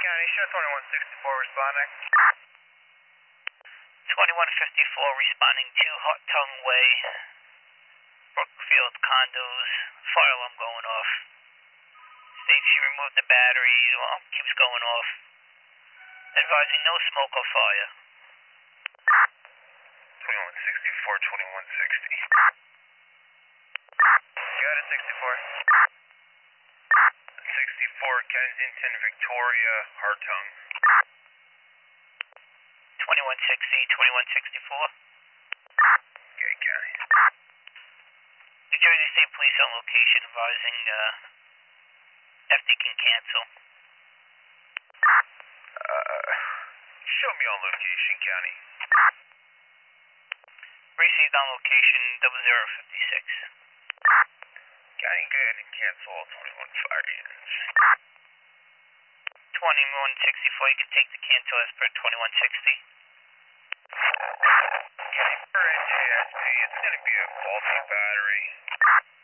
County, show 2164 responding. 2154 responding to Hot Tongue Way, Brookfield condos, fire alarm going off. States she removed the battery, alarm keeps going off. Advising no smoke or fire. 2164, 2160. Got it, 64. 64, Kensington, Victoria, Hartung. 2160, 2164. Okay, County. New Jersey State Police on location advising FD can cancel. Show me on location, County. Received on location 0056. County, go ahead and cancel all 21 fire units. 2164, you can take the cancel as per 2160. County, for NJSP, it's going to be a faulty battery.